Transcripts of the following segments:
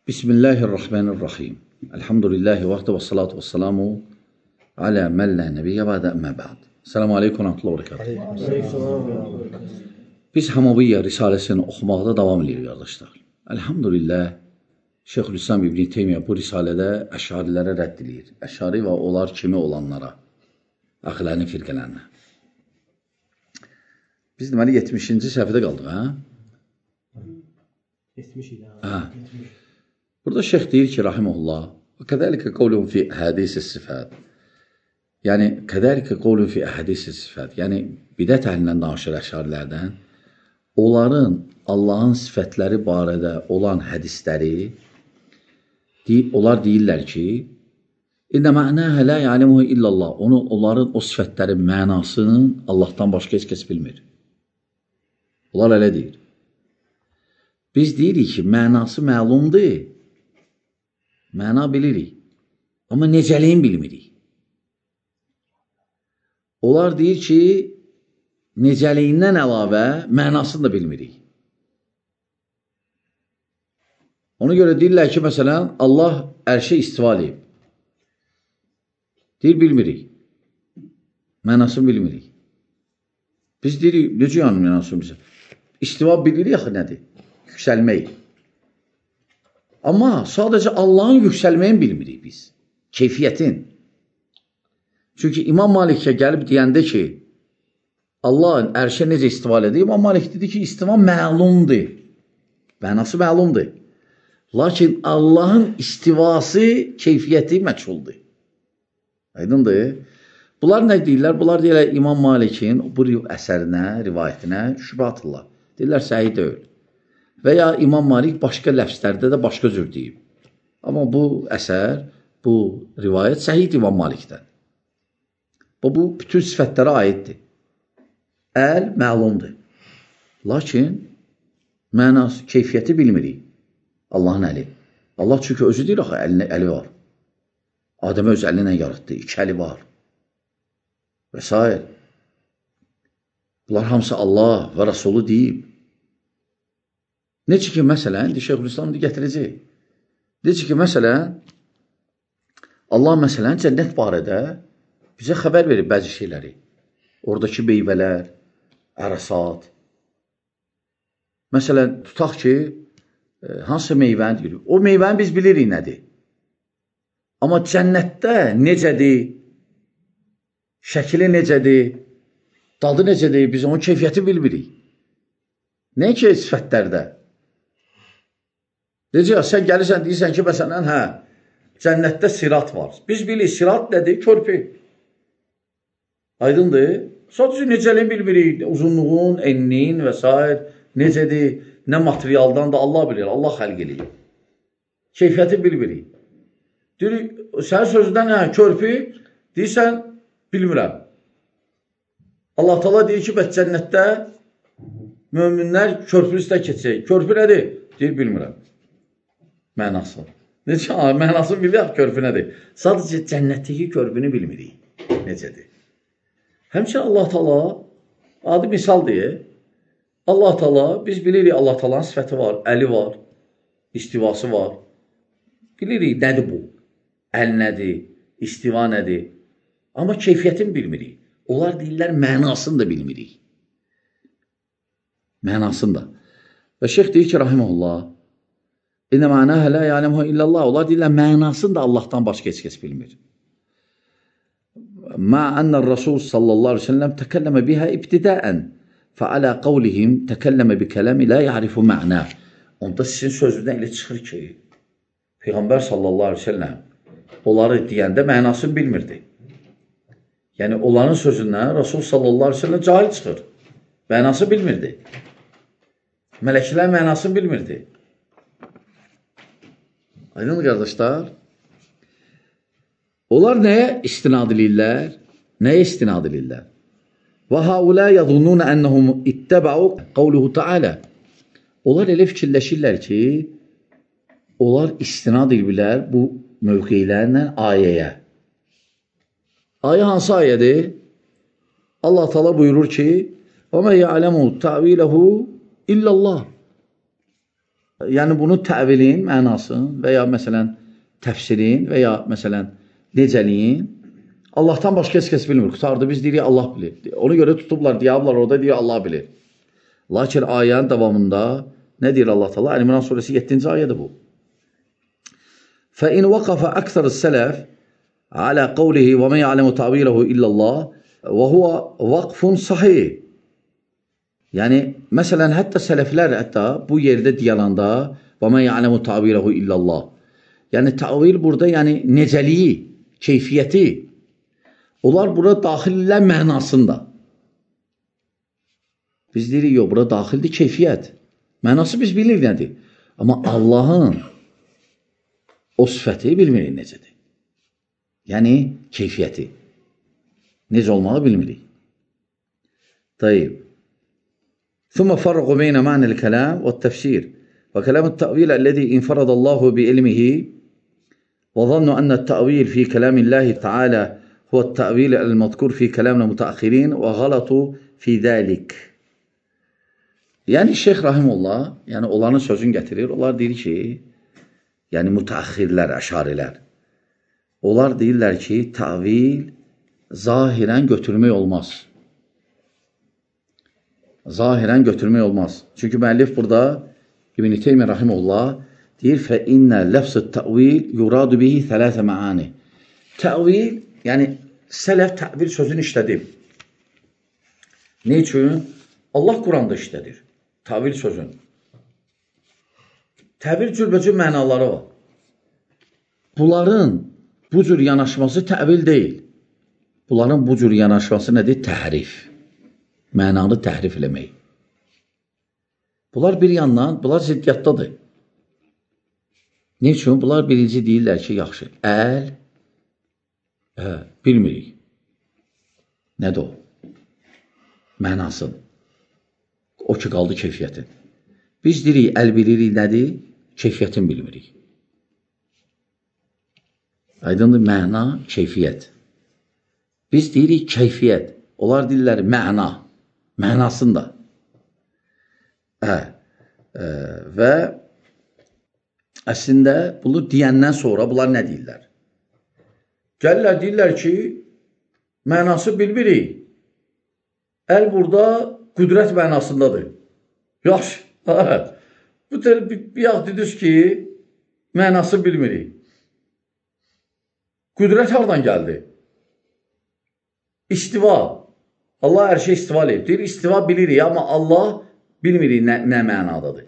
Bismillahirrahmanirrahim. Elhamdülillahi vahdə və salatu və salamu alə mən lə nəbiyyə bədə əmmə bə'd. Selamu aleykum və rəhmətullah. Biz Hamaviyyə Risaləsini oxumaqda davam edirik, qardaşlar. Elhamdülillah, Şeyxülislam İbn-i Teymiyyə bu risalədə əşarilərə rədd edir. Əşari və onlar kimi olanlara, əxlərin firqələrinə. Biz deməli 70-ci səhvədə qaldıq, hə? 70 idi, hə? Burada şeyx deyir ki, rahiməhullah, kədəlikə qovlun fi əhədisi sifət. Yəni, kədəlikə qovlun fi əhədisi sifət. Yəni, bidət əhlindən danışır əşarilərdən. Onların Allahın sifətləri barədə olan hədisləri, onlar deyirlər ki, İnnə mə'nəhə lə ya'limuhu illallah. Onların o sifətlərin mənasını Allahdan başqa heç kəs bilmir. Onlar elə deyir. Biz deyirik ki, mənası məlumdur, məna bilirik, amma necəliyin bilmirik. Onlar deyir ki, necəliyindən əlavə mənasını da bilmirik. Ona görə deyirlər ki, məsələn, Allah ərşə istiva edib. Deyir, bilmirik. Mənasını bilmirik. Biz deyirik, necə yəni mənasını bilmirik? İstiva bilirik axı nədir? Yüksəlmək. Amma sadəcə Allahın yüksəlməyini bilmirik biz. Keyfiyyətin. Çünki İmam Malikə gəlib deyəndə ki, Allahın ərşə necə istiva edir? İmam Malik dedi ki, istiva məlumdur. Mənası məlumdur. Lakin Allahın istivası, keyfiyyəti məchuldur. Aydındır. Bunlar nə deyirlər? Bunlar deyirlər İmam Malikin bu əsərinə, rivayətinə şübhə atırlar. Deyirlər, səhih deyil. Və ya İmam Malik başqa ləfslərdə də başqa cür deyib. Amma bu əsər, bu rivayət səhih İmam Malikdən. Bu bütün sifətlərə aiddir. Əl məlumdur. Lakin mənası, keyfiyyəti bilmirik. Allahın əli. Allah çünki özü deyir, axı, əli var. Adəmə öz əli ilə yaratdı, iki əli var. Və s. Bunlar hamısı Allah və Rasulü deyib. Necə ki, məsələn, Şeyxülislam gətirəcək. Necə ki, məsələn, Allah, məsələn, cənnət barədə bizə xəbər verir bəzi şeyləri. Oradakı meyvələr, ərəsat. Məsələn, tutaq ki, hansı meyvəni deyirik? O meyvəni biz bilirik nədir. Amma cənnətdə necədir, şəkili necədir, dadı necədir, biz onun keyfiyyəti bilmirik. Nə ki, sifətlərdə? Necə, sən gəlirsən, deyirsən ki, məsələn, hə, cənnətdə sirat var. Biz bilirik, sirat nədir? Körpü. Aydındır. Sadəcə necəliyin bilmirik, uzunluğun, enliyin və s. Necədir, nə materialdan da Allah bilir, Allah xəlq edir. Keyfiyyəti bilmirik. Deyirik, sən sözündən, hə, körpü, deyirsən, bilmirəm. Allah Teala deyir ki, bəs cənnətdə möminlər körpü üstə keçəcək. Körpü nədir? Deyir, bilmirəm. Mənası. Necə? Mənasını bilirik, körpü nədir? Sadəcə cənnətdəki körpünü bilmirik. Necədir? Həmçinin Allah Teala, adi misal deyir, Allah Teala, biz bilirik Allah Teala'nın sifəti var, əli var, istivası var. Bilirik, nədir bu? Əl nədir? İstiva nədir? Amma keyfiyyətini bilmirik. Onlar deyirlər, mənasını da bilmirik. Mənasını da. Və şeyx deyir ki, rahiməhullah, İnnə mənəhə lə ya'lemuhu illallah. Onlar deyirlər, mənasını da Allahdan başqa heç kəs bilmir. Mə ənəl Rasul sallallahu aleyhi ve sellem təkəlləmə bihə ibtidəən fəalə qavlihim təkəlləmə bi kələmi lə ya'rifu mə'nə. Onda sizin sözündən elə çıxır ki, Peyğəmbər sallallahu aleyhi ve sellem onları deyəndə mənasını bilmirdi. Yəni, onların sözündən Rasul sallallahu aleyhi ve sellem cahil çıxır. Mənası bilmirdi. Mələklər mənasını bilmirdi. Aydın qardaşlar? Onlar nəyə istinad edirlər? Nəyə istinad edirlər? Və haula yadhunnuna ennehum itteba'u qawluhu ta'ala. Onlar elə fikirləşirlər ki, onlar istinad edirlər bu mövqeylərlə ayəyə. Ayə hansı ayədir? Allah Teala buyurur ki: "Və mə ya'lemu ta'vilehu illallah." Yəni, bunu təvilin mənasını və ya məsələn təfsirin və ya məsələn necəliyin Allahdan başqa heç kəs bilmir. Qutardı, biz deyirik Allah bilir. Ona görə tutublar, deyablar orada deyir Allah bilir. Lakin ayənin davamında nə deyir Allah Teala? Əl-İmran surəsi 7-ci ayədir bu. فَإِنْ وَقَفَ أَكْثَرُ السَّلَفِ عَلَى قَوْلِهِ وَمَنْ يَعْلَمُ تَعْوِيلَهُ إِلَّا اللّٰهِ وَهُوَ وَقْفٌ صَحِيحٌ. Yəni, məsələn, hətta sələflər hətta bu yerdə deyilanda وَمَنْ يَعْلَمُ تَعْوِيلَهُ إِلَّا اللّٰهِ. Yəni, təvil burada, yəni necəliyi, keyfiyyəti, onlar bura daxillər mənasında. Biz deyirik, yox, bura daxildir keyfiyyət. Mənası biz bilir nədir. Amma Allahın o sifəti bilmirik necədir. Yəni, keyfiyyəti. Necə olmalı bilmirik. Tayyib. ثم فرق بين معنى الكلام والتفسير وكلام التأويل الذي انفرد الله بعلمه وظنوا أن التأويل في كلام الله تعالى هو التأويل المذكور في كلام المتأخرين وغلطوا في ذلك. Yəni Şeyx Rahimullah, yəni onların sözünü gətirir. Onlar deyir ki, yəni mütəəxxirlər, əşarilər. Onlar deyirlər ki, təvil zahirən götürmək olmaz. Zahirən götürmək olmaz. Çünki müəllif burada İbn-i Teymiyyə Rahimullah deyir, فَإِنَّ لَفْسِ التَّأْوِيلِ يُرَادُ بِهِ ثَلَاثَ مَعَانِ. Təvil, yəni sələf təvil sözünü işlədir. Ne üçün? Allah Quranda işlədir. Təvil sözün. Təvil cürbəcür mənaları var. Bunların bu cür yanaşması təvil deyil. Bunların bu cür yanaşması nədir? Təhrif. Mənanı təhrif eləmək. Bunlar bir yandan, bunlar ziddiyyatdadır. Ne üçün? Bunlar birinci deyirlər ki, yaxşı, əl, bilmirik. Nədir o? Mənasın. O ki, qaldı keyfiyyətin. Biz deyirik, əl bilirik nədir? Keyfiyyətin bilmirik. Aydındır, məna, keyfiyyət. Biz deyirik, keyfiyyət. Onlar deyirlər, məna. Mənasında. Və əslində, bunu deyəndən sonra bunlar nə deyirlər? Gəlirlər, deyirlər ki, mənası bilmirik. Əl burada qüdrət mənasındadır. Yaxşı, bu bir yağ dediniz ki, mənası bilmirik. Qüdrət hardan gəldi? İstiva. Allah hər şey istiva edib. Deyir, istiva bilirik, amma Allah bilmirik nə mənadadır.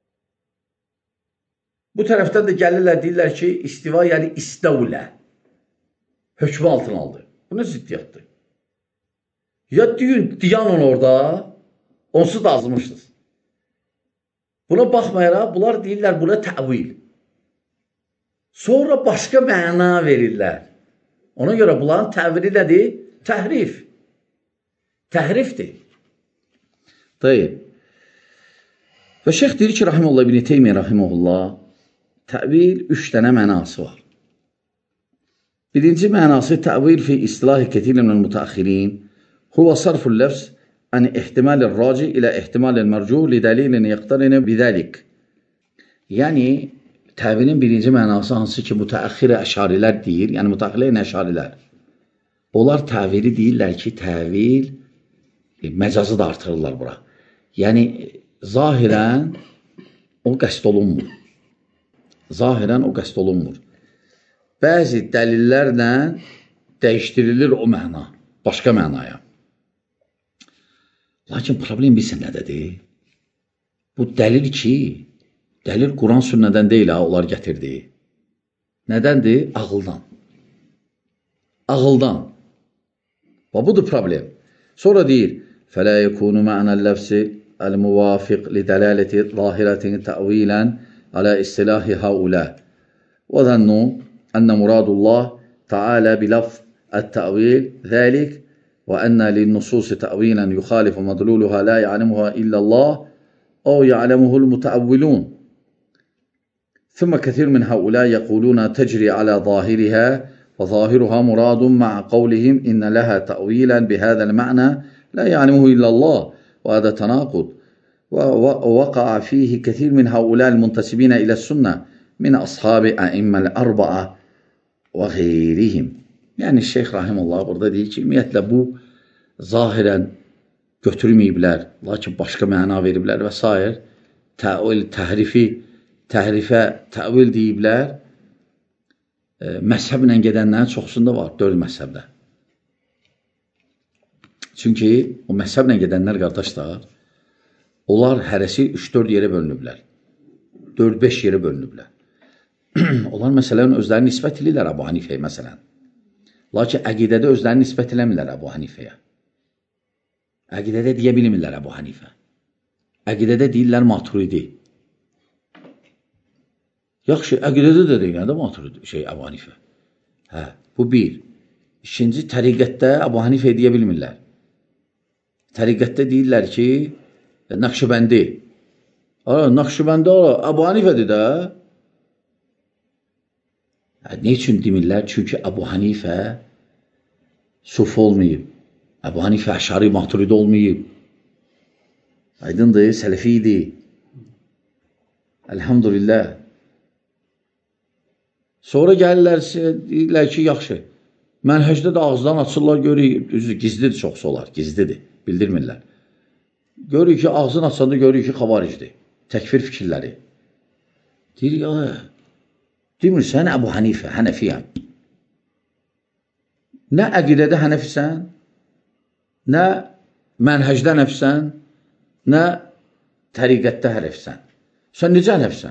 Bu tərəfdən də gəlirlər, deyirlər ki, istiva, yəni istəvlə. Hökmü altına aldı. Bu nə ziddiyyatdır? Ya deyan onu orada, onsuz da azmışsınız. Buna baxmayaraq, bunlar deyirlər, buna təvil. Sonra başqa məna verirlər. Ona görə bunların təvili nədir? Təhrif. Təhrifdir. Tayyib. Və şeyx deyir ki, Rahimullah ibn Teymiyyə Rahimullah, təvil 3 dənə mənası var. Birinci mənası təvil fi istilahi kətirlə minəl mütəəxirin huvə sarful ləfs ən ihtimalil raci ilə ihtimalil mərcu li dəlilin yəqtarinə bidəlik. Yəni, təvilin birinci mənası hansı ki, mütəəxirə əşarilər deyir, yəni mütəəxirə əşarilər. Onlar təvili deyirlər ki, təvil məcazı da artırırlar bura. Yəni, zahirən o qəsd olunmur. Zahirən o qəsd olunmur. Bəzi dəlillərlə dəyişdirilir o məna, başqa mənaya. Lakin problem bilsin nədədir? Bu dəlil ki, dəlil Quran sünnədən deyil, onlar gətirdi. Nədəndir? Ağıldan. Ağıldan. Və budur problem. Sonra deyir, فَلَا يَكُونُ مَعْنَى اللَّفْسِ الْمُوَافِقِ لِدَلَالَةِ ظَاهِرَةٍ تَأْوِيلًا عَلَى إِصْطِلَاحِ هَؤُلَاءِ وَظَنُّوا أَنَّ مُرَادُ اللَّهِ تَعَالَى بِلَفْظِ التَّأْوِيلِ ذَلِكَ وَأَنَّ لِلنُّصُوصِ تَأْوِيلًا يُخَالِفُ مَدْلُولُهَا لَا يَعْلَمُهَا إِلَّا اللَّهُ أَوْ يَعْلَمُهُ الْمُتَأَوِّلُونَ ثم كثير من هؤلاء يقولون تجري على ظاهرها وظاهرها مراد مع قولهم إن لها تأويلا بهذا المعنى لا يعلمه إلا الله وهذا تناقض ووقع فيه كثير من هؤلاء المنتسبين إلى السنة من أصحاب أئمة الأربعة وغيرهم. Yani Şeyh Rahimullah burada deyir ki, ümumiyyətlə bu zahirən götürməyiblər, lakin başqa məna veriblər və s. Təvil, təhrifə təvil deyiblər. Məzhəblə gedənlərin çoxsunda var, 4 məzhəbdə. Çünki o məzhəblə gedənlər qardaşlar, onlar hərəsi 3-4 yerə bölünüblər. 4-5 yerə bölünüblər. Onlar məsələn özlərini nisbət edirlər Əbu Hanifəyə məsələn. Lakin əqidədə özlərini nisbət eləmirlər Əbu Hanifəyə. Əqidədə deyə bilmirlər Əbu Hanifə. Əqidədə deyirlər Maturidi. Yaxşı, əqidədə də deyirlər də Maturidi, Əbu Hanifə. Bu bir. İkinci, təriqətdə Əbu Hanifə deyə bilmirlər. Təriqətdə deyirlər ki, Naxşibəndi. Naxşibəndi Əbu Hanifədir də. Ne üçün demirlər? Çünki Əbu Hanifə Sufi olmayıb. Əbu Hanifə Əşari Maturidi olmayıb. Aydındır, Sələfi idi. Elhamdülillah. Sonra gəlirlər, deyirlər ki, yaxşı. Mənhəcdə də ağızdan açırlar, görürük, gizlidir çoxsu olar, gizlidir, bildirmirlər. Görürük ki, ağzını açanda görürük ki, xavaricdir. Təkfir fikirləri. Deyir, demir, sən Əbu Hanifə, Hənəfiyəm. Nə əqidədə Hənəfisən, nə mənhəcdə Hənəfisən, nə təriqətdə Hənəfisən. Sən necə Hənəfisən?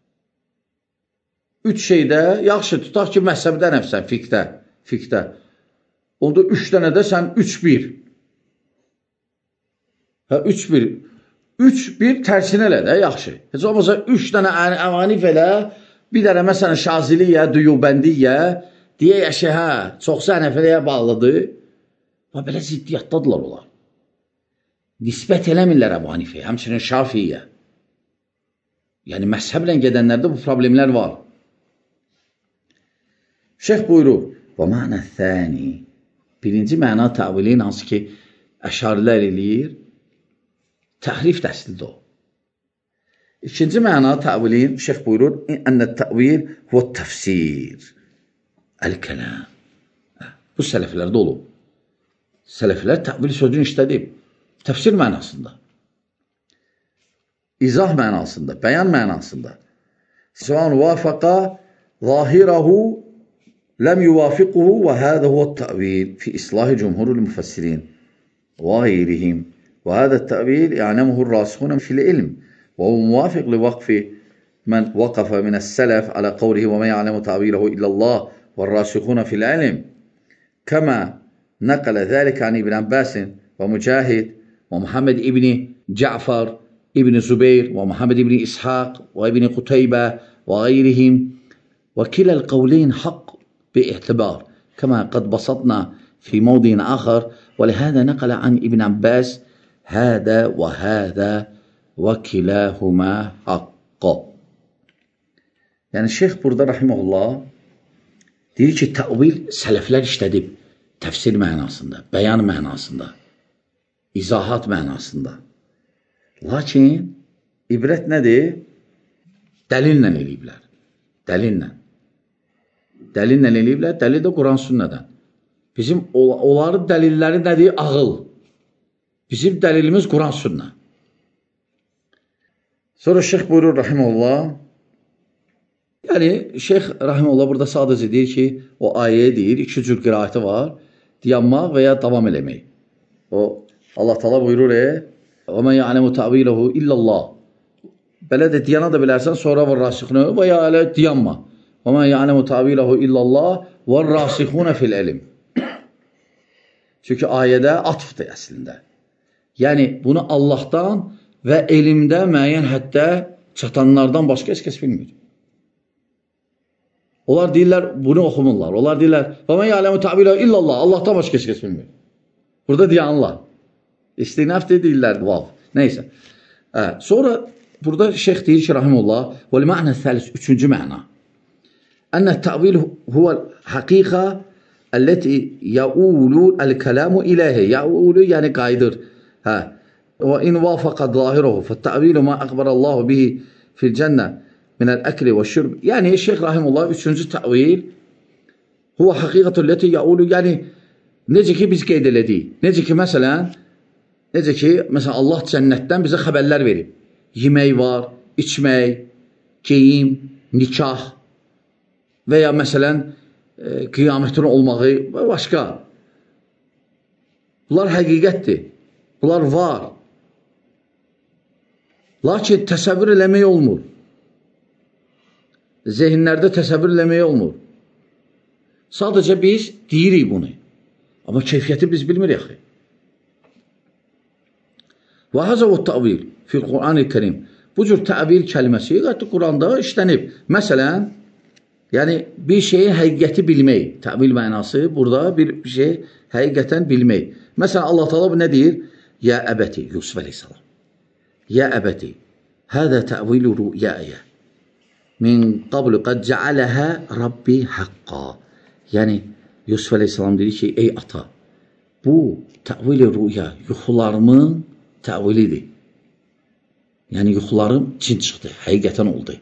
3 şeydə, yaxşı, tutaq ki, məzhəbdə Hənəfisən, fiqdə. Onda 3 dənə də sən 3-1. 3-1. 3-1 tərsinə elə də, yaxşı. Heç olmasa 3 dənə Əbu Hanifə elə, bir dənə məsələn Şaziliyə, Düyubəndiyə, deyək ki, çoxsu Hənəfiliyə bağlıdır. Belə ziddiyyatdadılar onlar. Nisbət eləmirlər Əbu Hanifəyə, həmçinin Şafiyyə. Yəni, məzhəblə gedənlərdə bu problemlər var. Şeyh buyurur, və mənə thəni, birinci məna təvilin hansı ki, əşarilər eləyir, təhrif dəslidir o. İkinci məna təvilin, şeyh buyurur, ənə təvil və təfsir, əl-kələm. Bu sələflərdə olub. Sələflər təvil sözünü işlədib, təfsir mənasında, izah mənasında, bəyan mənasında. Səvan vafəqa zahirahu ləm yuvafiquhu və hədə huvə təvil fi islahi cumhurul müfəssirin və qeyrihim. وهذا التأويل يعلمه الراسخون في العلم وهو موافق لوقف من وقف من السلف على قوله وما يعلم تأويله إلا الله والراسخون في العلم كما نقل ذلك عن ابن عباس ومجاهد ومحمد ابن جعفر ابن زبير ومحمد ابن إسحاق وابن قتيبة وغيرهم وكلا القولين حق باعتبار كما قد بسطنا في موضع آخر ولهذا نقل عن ابن عباس هذا وهذا وكلاهما حق. Yani şeyh burada rahimehullah deyir ki, təvil sələflər işlədib təfsir mənasında, bəyan mənasında, izahat mənasında. Lakin ibrət nədir? Dəlillə eləyiblər. Dəlillə. Dəlillə eləyiblər, dəlil də Quran sünnədən. Bizim onların dəlilləri nədir? Ağıl. Bizim dəlilimiz Quran sünnə. Sonra şeyh buyurur rahimehullah, yəni şeyh rahimehullah burada sadəcə deyir ki, o ayəyə deyir, 2 cür qiraəti var, dayanmaq və ya davam eləmək. O Allah Teala buyurur, "Və men ya'lemu ta'vilehu illallah." Belə də diyana da bilərsən, sonra var rasikhuna və ya elə diyanma. "Və men ya'lemu ta'vilehu illallah və rasikhuna fil ilm." Çünki ayədə atfdır əslində. Yəni bunu Allahdan və elmdə müəyyən həddə çatanlardan başqa heç kəs bilmir. Onlar deyirlər, bunu oxumurlar. Onlar deyirlər, "Və men ya'lemu ta'vilehu illallah." Allahdan başqa heç kəs bilmir. Burada deyanlar. İstinafdır deyirlər, vav. Neysə. Sonra burada şeyh deyir ki, rahimullah, "Vəl mə'na səlis", 3-cü məna. "Ənə təvil huvəl haqiqa əlləti yəulu əl-kəlamu iləhə." Yəulu yəni qayıdır. وإن وافق ظاهره فالتأويل ما أخبر الله به في الجنة من الأكل والشرب. Yani Şeyh Rahimullah üçüncü təvil huwa haqiqatul lati yaulu, yəni necə ki biz qeyd elədik. Necə ki məsələn Allah cənnətdən bizə xəbərlər verib. Yemək var, içmək, geyim, nikah və ya məsələn qiyamətin olmağı və başqa. Bunlar həqiqətdir. Bunlar var. Lakin təsəvvür eləmək olmur. Zehinlərdə təsəvvür eləmək olmur. Sadəcə biz deyirik bunu. Amma keyfiyyəti biz bilmirik axı. Və həzə və təvil fil Quran-ı Kerim. Bu cür təvil kəlməsi Quranda işlənib. Məsələn, yəni bir şeyin həqiqəti bilmək. Təvil mənası burada bir şey həqiqətən bilmək. Məsələn, Allah Teala bu nə deyir? Ya əbəti, Yusuf əleyhissalam. Ya əbəti, hədə təvilu rüyəyə. Min qablu qad cəaləhə Rabbi haqqa. Yəni, Yusuf əleyhissalam dedi ki, ey ata, bu təvil-i rüya, yuxularımın təvilidir. Yəni, yuxularım cin çıxdı, həqiqətən oldu.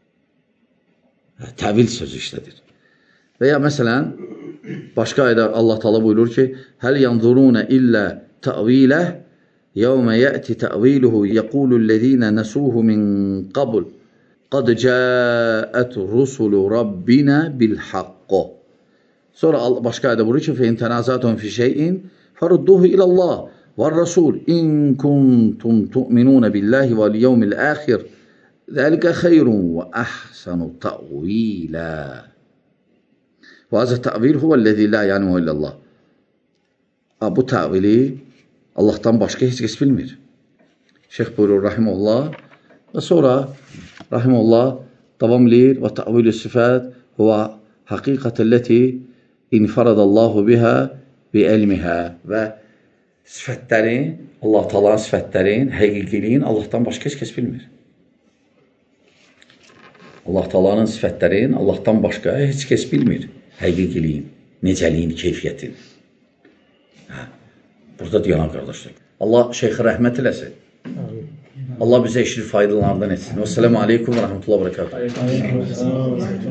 Təvil sözü işlədir. Və ya məsələn, başqa ayda Allah Teala buyurur ki, həl yanzuruna illə təviləh, yevmə yəti təviluhu yəqulullezine nəsuhu min qabl, qad cəət rusulu rabbina bil haqqo. Sonra başqa ayda buyurur ki, fəin tənazatun fi şeyin, fərudduhu ilallah və rasul, in kuntum tu'minuna billahi vəl yevmil əxir, zəlikə xeyrun və əhsanu təvilə. Və azə təvil huvəl-ləzi la ya'lamuhu illallah. Bu təvili Allahdan başqa heç kəs bilmir. Şeyx buyurur rahimehullah və sonra rahimehullah davam edir və təvilü sifət və haqiqətəlləti infaradallahu biha bi ilmihə və sifətlərin, Allah Taala'nın sifətlərin, həqiqiliyin Allahdan başqa heç kəs bilmir. Allah Taala'nın sifətlərin Allahdan başqa heç kəs bilmir. Həqiqiliyin, necəliyin, keyfiyyətin. Burada deyilən qardaşlar. Allah şeyxə rəhmət eləsin. Allah bizə işli faydalarından etsin. Vəssalamu aleykum və rəhmətullah və bərəkatuhu.